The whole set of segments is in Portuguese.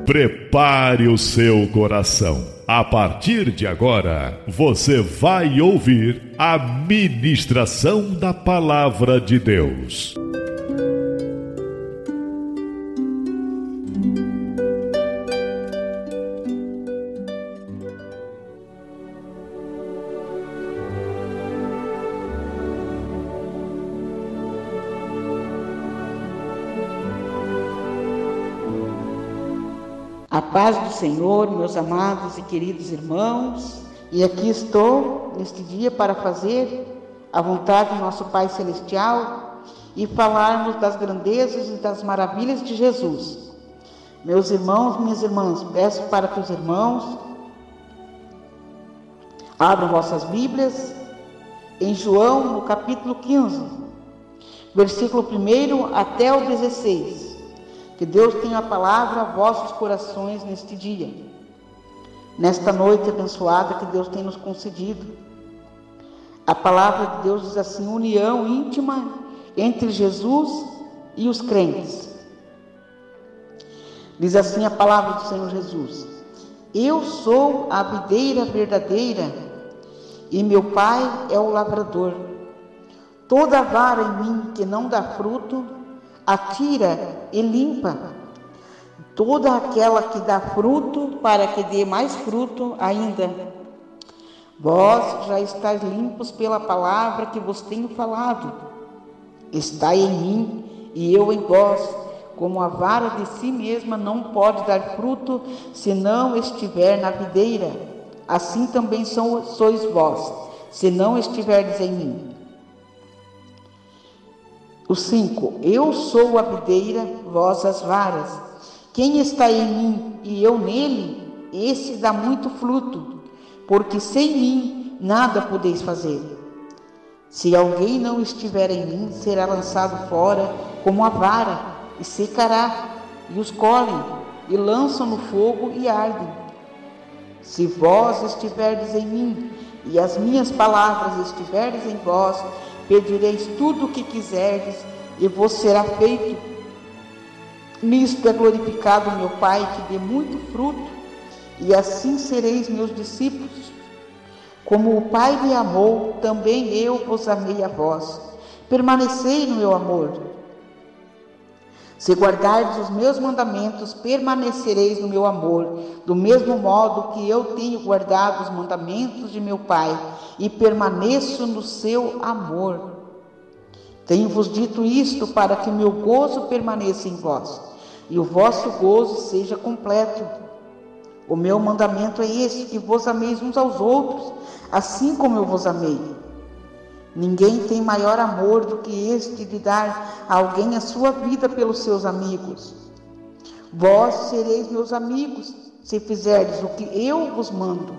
Prepare o seu coração. A partir de agora, você vai ouvir a ministração da Palavra de Deus. A paz do Senhor, meus amados e queridos irmãos, e aqui estou neste dia para fazer a vontade do nosso Pai Celestial e falarmos das grandezas e das maravilhas de Jesus. Meus irmãos, minhas irmãs, peço para que os irmãos abram vossas Bíblias em João, no capítulo 15, versículo 1 até o 16. Que Deus tenha a palavra a vossos corações neste dia, nesta noite abençoada que Deus tem nos concedido. A palavra de Deus diz assim: união íntima entre Jesus e os crentes. Diz assim a palavra do Senhor Jesus: eu sou a videira verdadeira e meu Pai é o lavrador. Toda vara em mim que não dá fruto, atira e limpa. Toda aquela que dá fruto, para que dê mais fruto ainda. Vós já estáis limpos pela palavra que vos tenho falado. Estai em mim e eu em vós. Como a vara de si mesma não pode dar fruto se não estiver na videira, assim também sois vós, se não estiverdes em mim. O 5. Eu sou a videira, vós as varas. Quem está em mim e eu nele, esse dá muito fruto, porque sem mim nada podeis fazer. Se alguém não estiver em mim, será lançado fora como a vara, e secará, e os colhem, e lançam no fogo e ardem. Se vós estiverdes em mim, e as minhas palavras estiverdes em vós, pedireis tudo o que quiserdes, e vos será feito. Nisto é glorificado meu Pai, que dê muito fruto, e assim sereis meus discípulos. Como o Pai me amou, também eu vos amei a vós. Permanecei no meu amor. Se guardardes os meus mandamentos, permanecereis no meu amor, do mesmo modo que eu tenho guardado os mandamentos de meu Pai, e permaneço no seu amor. Tenho-vos dito isto para que meu gozo permaneça em vós, e o vosso gozo seja completo. O meu mandamento é este, que vos ameis uns aos outros, assim como eu vos amei. Ninguém tem maior amor do que este de dar a alguém a sua vida pelos seus amigos. Vós sereis meus amigos, se fizerdes o que eu vos mando.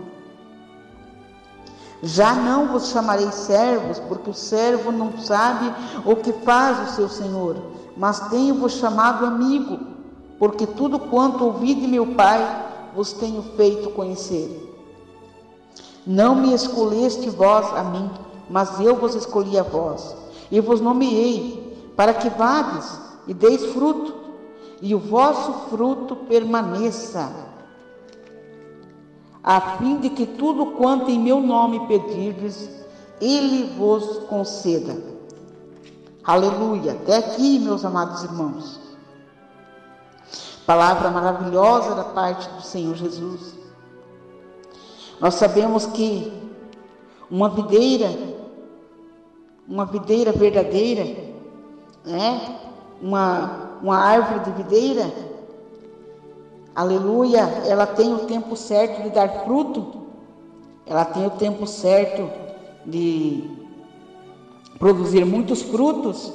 Já não vos chamarei servos, porque o servo não sabe o que faz o seu senhor, mas tenho-vos chamado amigo, porque tudo quanto ouvi de meu Pai vos tenho feito conhecer. Não me escolheste vós a mim, mas eu vos escolhi a vós, e vos nomeei, para que vades e deis fruto, e o vosso fruto permaneça, a fim de que tudo quanto em meu nome pedirdes, Ele vos conceda. Aleluia! Até aqui, meus amados irmãos. Palavra maravilhosa da parte do Senhor Jesus. Nós sabemos que uma videira verdadeira, né? Uma árvore de videira, aleluia, ela tem o tempo certo de dar fruto, ela tem o tempo certo de produzir muitos frutos,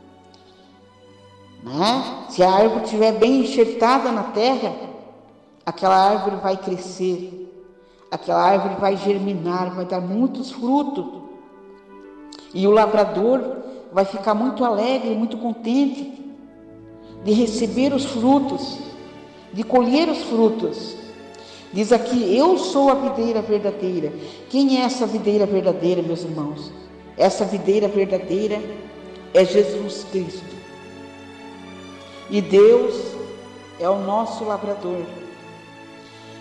né? Se a árvore estiver bem enxertada na terra, aquela árvore vai crescer, aquela árvore vai germinar, vai dar muitos frutos, e o lavrador vai ficar muito alegre, muito contente de receber os frutos, de colher os frutos. Diz aqui: eu sou a videira verdadeira. Quem é essa videira verdadeira, meus irmãos? Essa videira verdadeira é Jesus Cristo. E Deus é o nosso lavrador.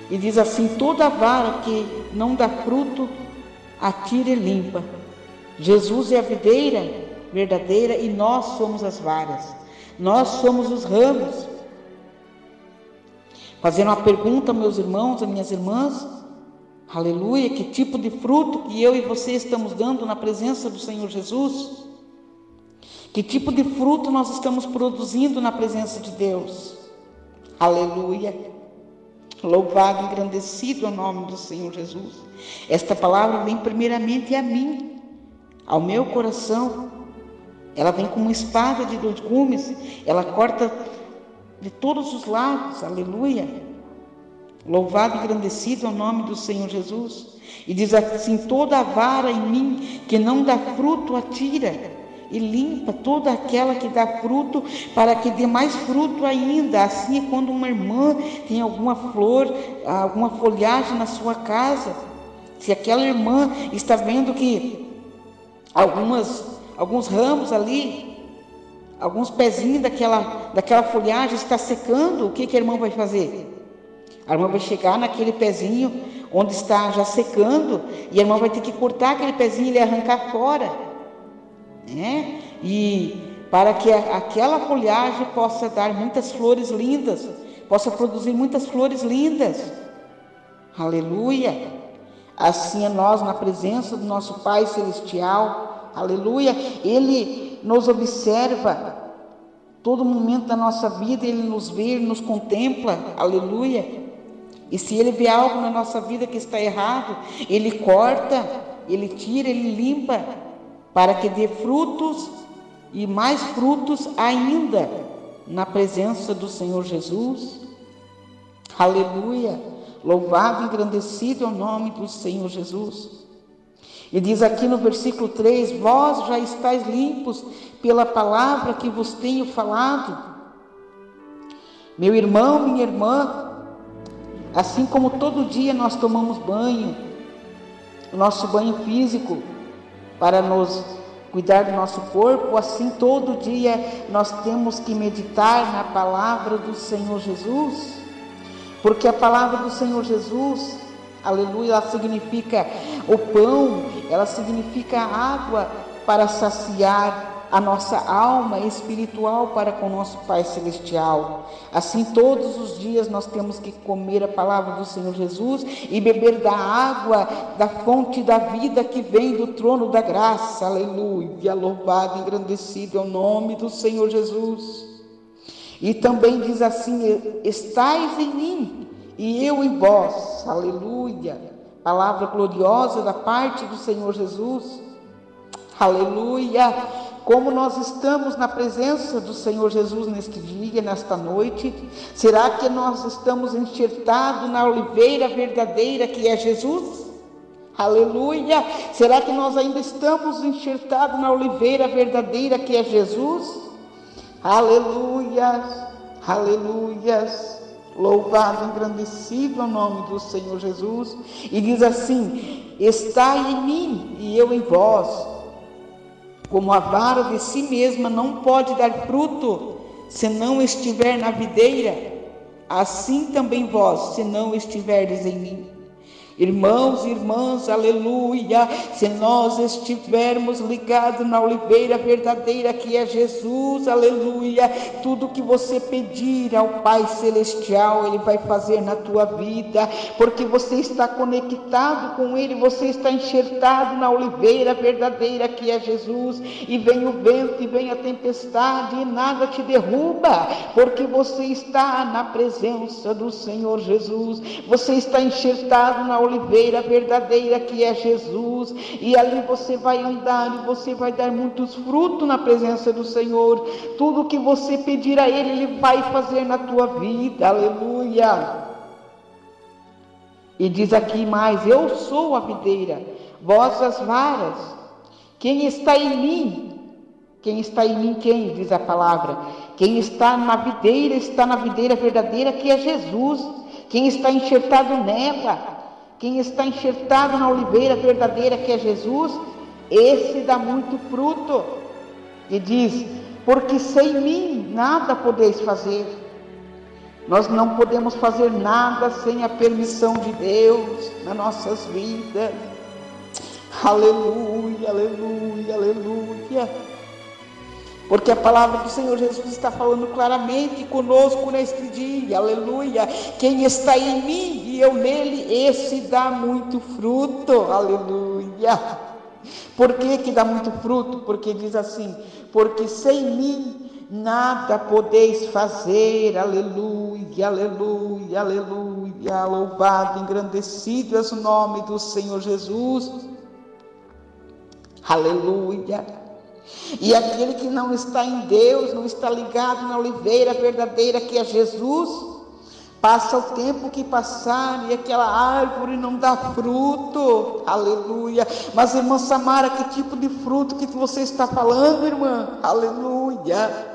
E diz assim: toda vara que não dá fruto, atira e limpa. Jesus é a videira verdadeira e nós somos as varas. Nós somos os ramos. Fazendo uma pergunta, meus irmãos e minhas irmãs, aleluia, que tipo de fruto que eu e você estamos dando na presença do Senhor Jesus? Que tipo de fruto nós estamos produzindo na presença de Deus? Aleluia. Louvado e engrandecido é o nome do Senhor Jesus. Esta palavra vem primeiramente a mim, ao meu coração. Ela vem como uma espada de 2 gumes, ela corta de todos os lados, aleluia. Louvado e engrandecido é o nome do Senhor Jesus. E diz assim: toda a vara em mim que não dá fruto, atira e limpa toda aquela que dá fruto, para que dê mais fruto ainda. Assim é quando uma irmã tem alguma flor, alguma folhagem na sua casa. Se aquela irmã está vendo que alguns ramos ali, alguns pezinhos daquela folhagem está secando, o que a irmã vai fazer? A irmã vai chegar naquele pezinho onde está já secando, e a irmã vai ter que cortar aquele pezinho e arrancar fora, né? E para que aquela folhagem possa dar muitas flores lindas, possa produzir muitas flores lindas. Aleluia! Assim é nós na presença do nosso Pai Celestial. Aleluia! Ele nos observa todo momento da nossa vida, Ele nos vê, Ele nos contempla. Aleluia! E se Ele vê algo na nossa vida que está errado, Ele corta, Ele tira, Ele limpa, para que dê frutos e mais frutos ainda na presença do Senhor Jesus. Aleluia! Louvado e engrandecido é o nome do Senhor Jesus. E diz aqui no versículo 3: vós já estáis limpos pela palavra que vos tenho falado. Meu irmão, minha irmã, assim como todo dia nós tomamos banho, o nosso banho físico, para nos cuidar do nosso corpo, assim todo dia nós temos que meditar na palavra do Senhor Jesus, porque a palavra do Senhor Jesus, aleluia, ela significa o pão, ela significa a água para saciar a nossa alma espiritual para com o nosso Pai Celestial. Assim, todos os dias nós temos que comer a palavra do Senhor Jesus e beber da água, da fonte da vida que vem do trono da graça. Aleluia, louvado e engrandecido é o nome do Senhor Jesus. E também diz assim: estais em mim e eu em vós. Aleluia, palavra gloriosa da parte do Senhor Jesus. Aleluia. Como nós estamos na presença do Senhor Jesus neste dia, nesta noite? Será que nós estamos enxertados na oliveira verdadeira que é Jesus? Aleluia! Será que nós ainda estamos enxertados na oliveira verdadeira que é Jesus? Aleluia! Aleluias! Louvado e engrandecido é o nome do Senhor Jesus. E diz assim: estai em mim e eu em vós. Como a vara de si mesma não pode dar fruto se não estiver na videira, assim também vós, se não estiverdes em mim. Irmãos e irmãs, aleluia, se nós estivermos ligados na oliveira verdadeira que é Jesus, aleluia, tudo que você pedir ao Pai Celestial, Ele vai fazer na tua vida, porque você está conectado com Ele, você está enxertado na oliveira verdadeira que é Jesus, e vem o vento e vem a tempestade e nada te derruba, porque você está na presença do Senhor Jesus, você está enxertado na oliveira verdadeira que é Jesus, e ali você vai andar e você vai dar muitos frutos na presença do Senhor. Tudo que você pedir a Ele, Ele vai fazer na tua vida, aleluia. E diz aqui mais: eu sou a videira, vós as varas. Quem está em mim? Quem está em mim, quem? Diz a palavra. Quem está na videira verdadeira que é Jesus. Quem está enxertado nela, quem está enxertado na oliveira verdadeira que é Jesus, esse dá muito fruto. E diz: porque sem mim nada podeis fazer. Nós não podemos fazer nada sem a permissão de Deus nas nossas vidas. Aleluia, aleluia, aleluia. Porque a palavra do Senhor Jesus está falando claramente conosco neste dia, aleluia. Quem está em mim e eu nele, esse dá muito fruto, aleluia. Por que dá muito fruto? Porque diz assim, porque sem mim nada podeis fazer, aleluia, aleluia, aleluia. Louvado, engrandecido é o nome do Senhor Jesus, aleluia. E aquele que não está em Deus, não está ligado na oliveira verdadeira que é Jesus, passa o tempo que passar e aquela árvore não dá fruto, aleluia. Mas irmã Samara, que tipo de fruto que você está falando, irmã? Aleluia.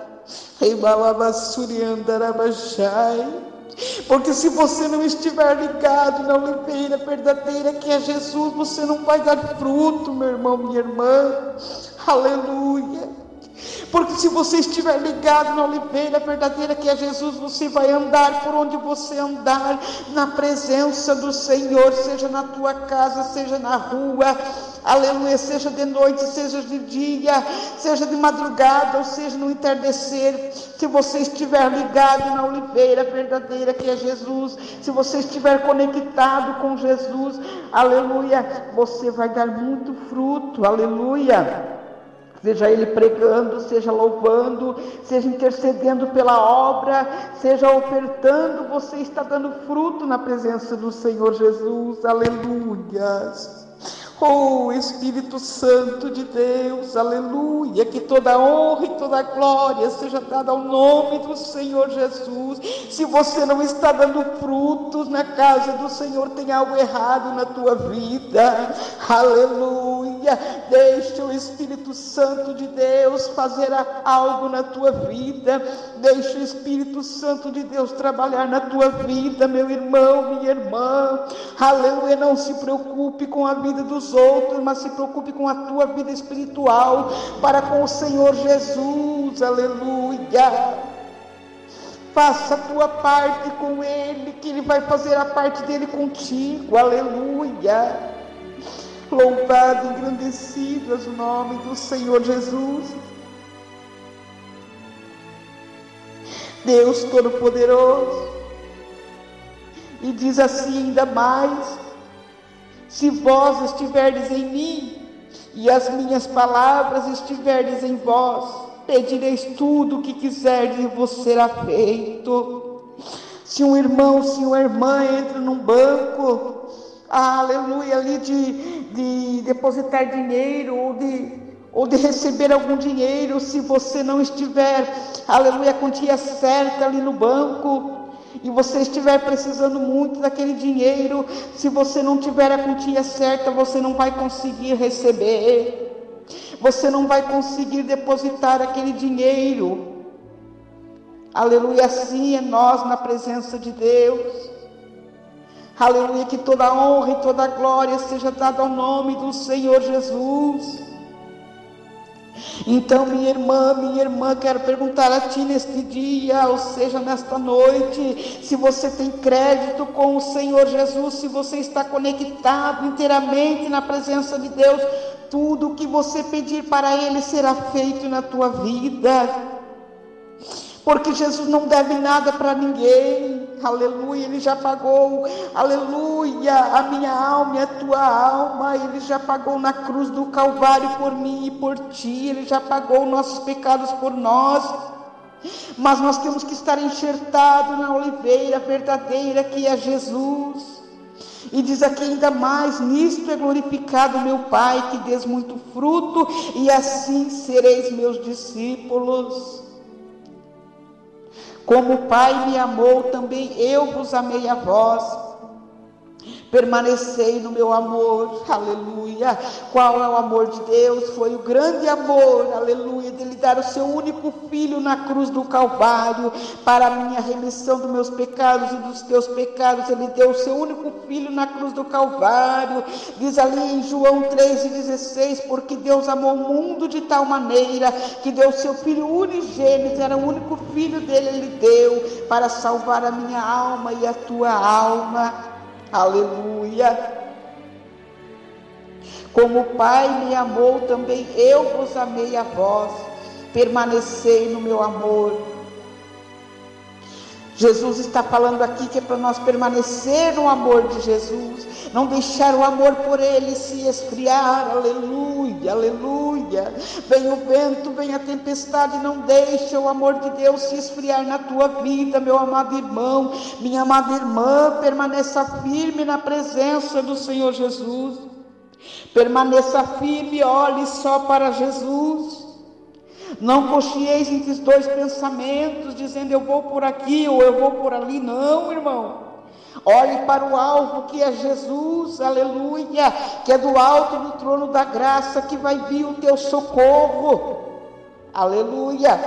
Porque se você não estiver ligado na oliveira verdadeira que é Jesus, você não vai dar fruto, meu irmão, minha irmã, aleluia. Porque se você estiver ligado na oliveira verdadeira que é Jesus, você vai andar por onde você andar, na presença do Senhor, seja na tua casa, seja na rua, aleluia, seja de noite, seja de dia, seja de madrugada, ou seja no entardecer. Se você estiver ligado na oliveira verdadeira que é Jesus, se você estiver conectado com Jesus, aleluia, você vai dar muito fruto, aleluia. Seja ele pregando, seja louvando, seja intercedendo pela obra, seja ofertando, você está dando fruto na presença do Senhor Jesus, aleluia. Oh, Espírito Santo de Deus, aleluia, que toda honra e toda glória seja dada ao nome do Senhor Jesus. Se você não está dando frutos na casa do Senhor, tem algo errado na tua vida, aleluia. Deixa o Espírito Santo de Deus fazer algo na tua vida, deixa o Espírito Santo de Deus trabalhar na tua vida, meu irmão, minha irmã, aleluia. Não se preocupe com a vida dos outros, mas se preocupe com a tua vida espiritual para com o Senhor Jesus, aleluia. Faça a tua parte com Ele, que Ele vai fazer a parte dele contigo, aleluia. Louvado, engrandecido é o nome do Senhor Jesus. Deus Todo-Poderoso, e diz assim ainda mais: se vós estiverdes em mim, e as minhas palavras estiverdes em vós, pedireis tudo o que quiserdes e vos será feito. Se um irmão, se uma irmã entra num banco, aleluia, ali de depositar dinheiro, ou de receber algum dinheiro, se você não estiver, aleluia, a quantia certa ali no banco, e você estiver precisando muito daquele dinheiro, se você não tiver a quantia certa, você não vai conseguir receber, você não vai conseguir depositar aquele dinheiro, aleluia. Assim é nós na presença de Deus, aleluia, que toda honra e toda glória seja dada ao nome do Senhor Jesus. Então, minha irmã, quero perguntar a ti neste dia, ou seja, nesta noite, se você tem crédito com o Senhor Jesus, se você está conectado inteiramente na presença de Deus, tudo o que você pedir para Ele será feito na tua vida. Porque Jesus não deve nada para ninguém, aleluia, Ele já pagou, aleluia, a minha alma e a tua alma, Ele já pagou na cruz do Calvário por mim e por ti, Ele já pagou nossos pecados por nós, mas nós temos que estar enxertados na oliveira verdadeira que é Jesus. E diz aqui ainda mais: nisto é glorificado o meu Pai, que dês muito fruto, e assim sereis meus discípulos. Como o Pai me amou, também eu vos amei a vós. Permanecei no meu amor, aleluia. aleluia. Qual é o amor de Deus? Foi o grande amor, aleluia, dele dar o seu único filho na cruz do Calvário, para a minha remissão dos meus pecados e dos teus pecados. Ele deu o seu único filho na cruz do Calvário. Diz ali em João 3,16, porque Deus amou o mundo de tal maneira que deu o seu filho unigênito, era o único filho dele, ele deu para salvar a minha alma e a tua alma, aleluia. Como o Pai me amou, também eu vos amei a vós, permanecei no meu amor. Jesus está falando aqui que é para nós permanecer no amor de Jesus, não deixar o amor por ele se esfriar, aleluia, aleluia. Vem o vento, vem a tempestade, não deixa o amor de Deus se esfriar na tua vida, meu amado irmão, minha amada irmã. Permaneça firme na presença do Senhor Jesus, permaneça firme, olhe só para Jesus. Não cochieis entre os dois pensamentos, dizendo eu vou por aqui ou eu vou por ali. Não, irmão. Olhe para o alvo, que é Jesus, aleluia, que é do alto do trono da graça que vai vir o teu socorro, aleluia.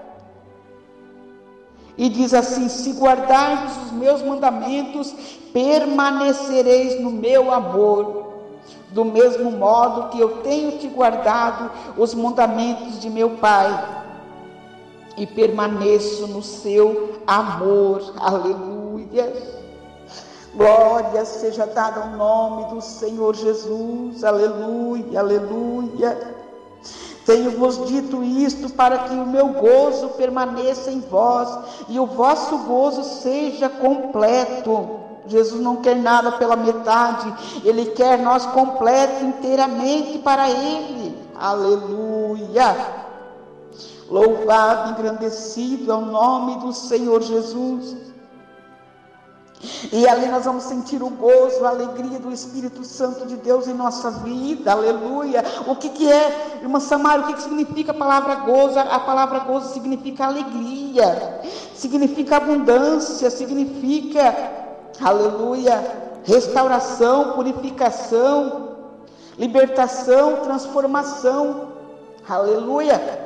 E diz assim: se guardardes os meus mandamentos, permanecereis no meu amor, do mesmo modo que eu tenho te guardado os mandamentos de meu Pai, e permaneço no seu amor, aleluia. Glória seja dada ao nome do Senhor Jesus, aleluia, aleluia. Tenho-vos dito isto para que o meu gozo permaneça em vós e o vosso gozo seja completo. Jesus não quer nada pela metade, Ele quer nós completos inteiramente para Ele, aleluia. Louvado, engrandecido é o nome do Senhor Jesus. E ali nós vamos sentir o gozo, a alegria do Espírito Santo de Deus em nossa vida, aleluia. O que é, irmã Samara, o que significa a palavra gozo? A palavra gozo significa alegria, significa abundância, significa, aleluia, restauração, purificação, libertação, transformação, aleluia.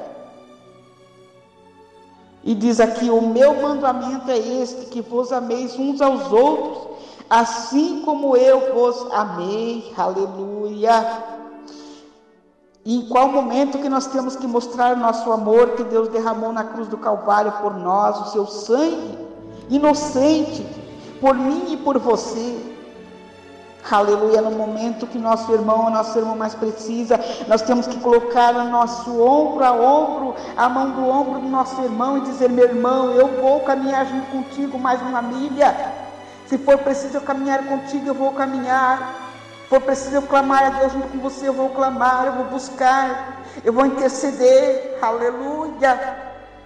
E diz aqui: o meu mandamento é este, que vos ameis uns aos outros, assim como eu vos amei, aleluia. E em qual momento que nós temos que mostrar o nosso amor, que Deus derramou na cruz do Calvário por nós, o seu sangue inocente, por mim e por você, aleluia. No momento que nosso irmão, a nossa irmã mais precisa, nós temos que colocar o nosso ombro a ombro, a mão do ombro do nosso irmão e dizer: meu irmão, eu vou caminhar junto contigo mais uma milha. Se for preciso eu caminhar contigo, eu vou caminhar. Se for preciso eu clamar a Deus junto com você, eu vou clamar, eu vou buscar, eu vou interceder, aleluia.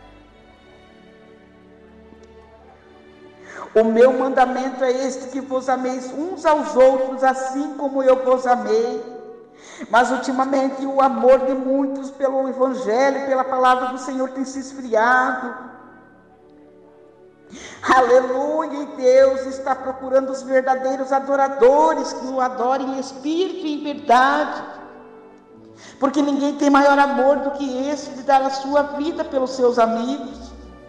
O meu mandamento é este, que vos ameis uns aos outros, assim como eu vos amei. Mas ultimamente o amor de muitos pelo Evangelho, pela palavra do Senhor, tem se esfriado. Aleluia, e Deus está procurando os verdadeiros adoradores, que o adorem em espírito e em verdade. Porque ninguém tem maior amor do que esse, de dar a sua vida pelos seus amigos.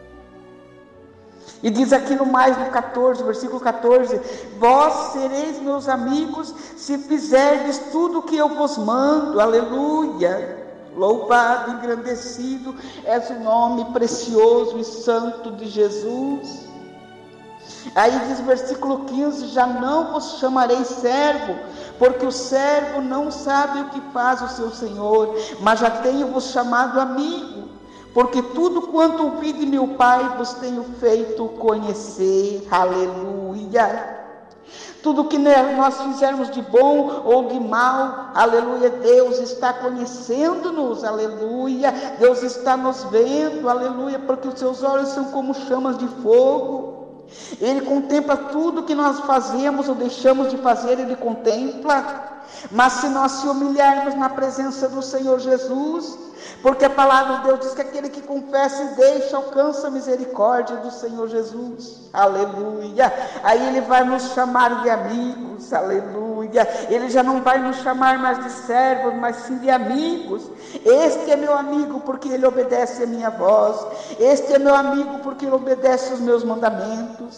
E diz aqui no 14, versículo 14: vós sereis meus amigos se fizerdes tudo o que eu vos mando, aleluia. Louvado, engrandecido és o nome precioso e santo de Jesus. Aí diz versículo 15: já não vos chamarei servo, porque o servo não sabe o que faz o seu senhor, mas já tenho-vos chamado amigo, porque tudo quanto ouvi de meu Pai vos tenho feito conhecer, aleluia. Tudo que nós fizermos de bom ou de mal, aleluia, Deus está conhecendo-nos, aleluia. Deus está nos vendo, aleluia, porque os seus olhos são como chamas de fogo. Ele contempla tudo que nós fazemos ou deixamos de fazer, Ele contempla. Mas se nós se humilharmos na presença do Senhor Jesus, porque a palavra de Deus diz que aquele que confessa e deixa alcança a misericórdia do Senhor Jesus, aleluia. Aí Ele vai nos chamar de amigos, aleluia. aleluia. Ele já não vai nos chamar mais de servos, mas sim de amigos. Este é meu amigo porque ele obedece a minha voz. Este é meu amigo porque ele obedece os meus mandamentos.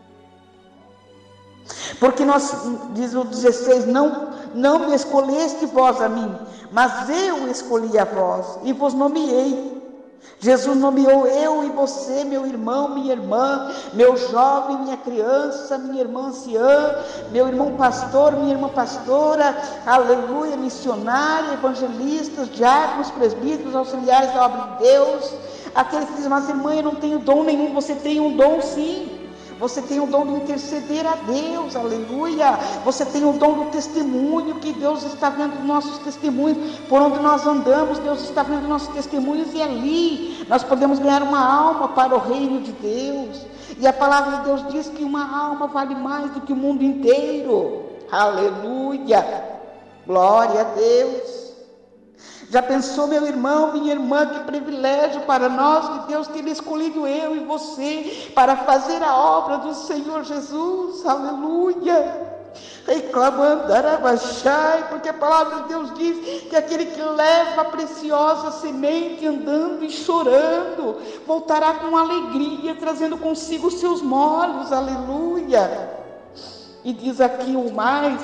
Porque nós, diz o 16, não me escolheste vós a mim, mas eu escolhi a vós e vos nomeei. Jesus nomeou eu e você, meu irmão, minha irmã, meu jovem, minha criança, minha irmã anciã, meu irmão pastor, minha irmã pastora, aleluia, missionária, evangelistas, diáconos, presbíteros, auxiliares da obra de Deus. Aqueles que dizem, mas irmã, eu não tenho dom nenhum. Você tem um dom sim. Você tem o dom de interceder a Deus, aleluia. Você tem o dom do testemunho, que Deus está vendo nossos testemunhos. Por onde nós andamos, Deus está vendo nossos testemunhos, e ali nós podemos ganhar uma alma para o reino de Deus. E a palavra de Deus diz que uma alma vale mais do que o mundo inteiro, aleluia, glória a Deus. Já pensou, meu irmão, minha irmã, que privilégio para nós de Deus ter escolhido eu e você para fazer a obra do Senhor Jesus, aleluia. Reclamando, arabaxai, porque a palavra de Deus diz que aquele que leva a preciosa semente andando e chorando, voltará com alegria, trazendo consigo os seus molhos, aleluia. E diz aqui o mais,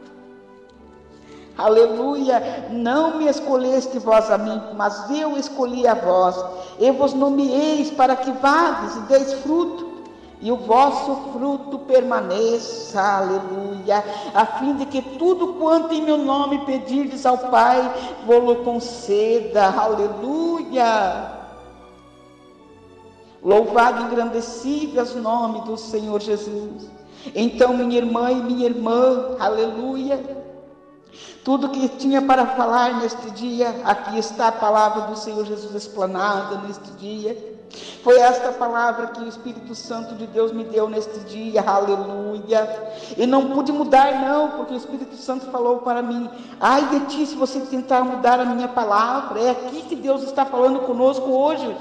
aleluia, não me escolheste vós a mim, mas eu escolhi a vós. Eu vos nomeeis para que vades e deis fruto, e o vosso fruto permaneça, aleluia, a fim de que tudo quanto em meu nome pedirdes ao Pai, vos conceda, aleluia. Louvado e engrandecido é o nome do Senhor Jesus. Então, minha irmã e minha irmã, aleluia, tudo que tinha para falar neste dia, aqui está a palavra do Senhor Jesus explanada neste dia. Foi esta palavra que o Espírito Santo de Deus me deu neste dia, aleluia. E não pude mudar não, porque o Espírito Santo falou para mim, ai de ti se você tentar mudar a minha palavra. É aqui que Deus está falando conosco hoje,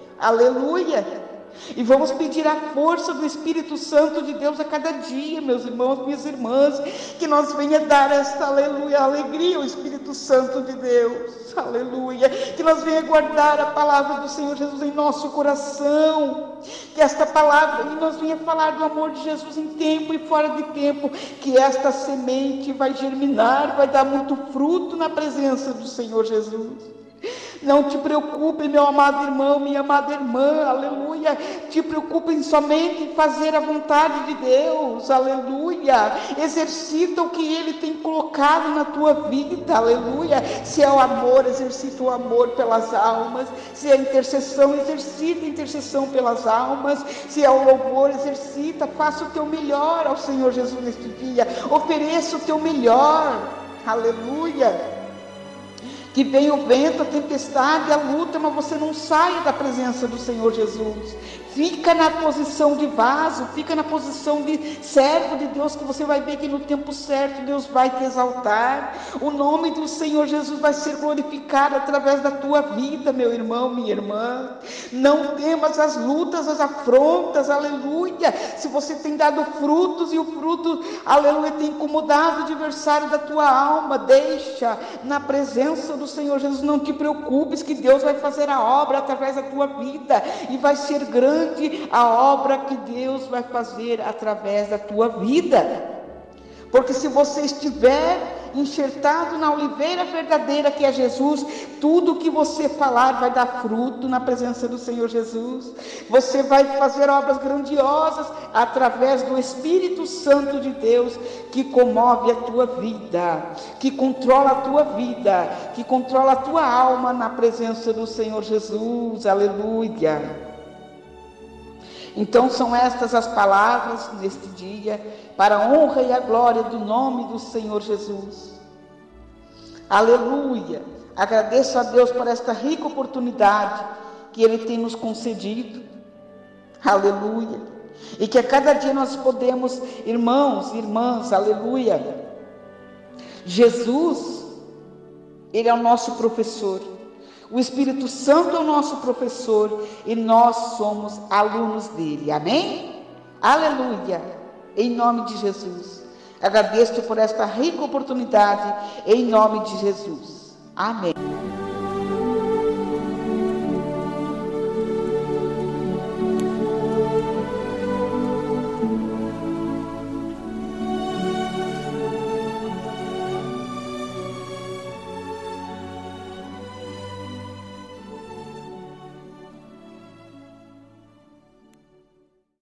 aleluia. E vamos pedir a força do Espírito Santo de Deus a cada dia, meus irmãos, minhas irmãs, que nós venha dar esta, aleluia, alegria ao Espírito Santo de Deus, aleluia, que nós venha guardar a palavra do Senhor Jesus em nosso coração, que esta palavra, e nós venha falar do amor de Jesus em tempo e fora de tempo, que esta semente vai germinar, vai dar muito fruto na presença do Senhor Jesus. Não te preocupe, meu amado irmão, minha amada irmã, aleluia. Te preocupem somente em fazer a vontade de Deus, aleluia. Exercita o que Ele tem colocado na tua vida, aleluia. Se é o amor, exercita o amor pelas almas. Se é a intercessão, exercita a intercessão pelas almas. Se é o louvor, exercita, faça o teu melhor ao Senhor Jesus neste dia. Ofereça o teu melhor, aleluia. Que venha o vento, a tempestade, a luta, mas você não saia da presença do Senhor Jesus. Fica na posição de vaso, fica na posição de servo de Deus, que você vai ver que no tempo certo Deus vai te exaltar. O nome do Senhor Jesus vai ser glorificado através da tua vida, meu irmão, minha irmã. Não temas as lutas, as afrontas, aleluia. Se você tem dado frutos e o fruto, aleluia, tem incomodado o adversário da tua alma, deixa na presença do Senhor Jesus. Não te preocupes, que Deus vai fazer a obra através da tua vida, e vai ser grande a obra que Deus vai fazer através da tua vida. Porque se você estiver enxertado na oliveira verdadeira, que é Jesus, tudo que você falar vai dar fruto na presença do Senhor Jesus. Você vai fazer obras grandiosas através do Espírito Santo de Deus, que comove a tua vida, que controla a tua vida, que controla a tua alma na presença do Senhor Jesus, aleluia. Então são estas as palavras neste dia, para a honra e a glória do nome do Senhor Jesus. Aleluia! Agradeço a Deus por esta rica oportunidade que Ele tem nos concedido. Aleluia! E que a cada dia nós podemos, irmãos e irmãs, aleluia! Jesus, Ele é o nosso professor. O Espírito Santo é o nosso professor e nós somos alunos dele, amém? Aleluia, em nome de Jesus. Agradeço-te por esta rica oportunidade, em nome de Jesus. Amém.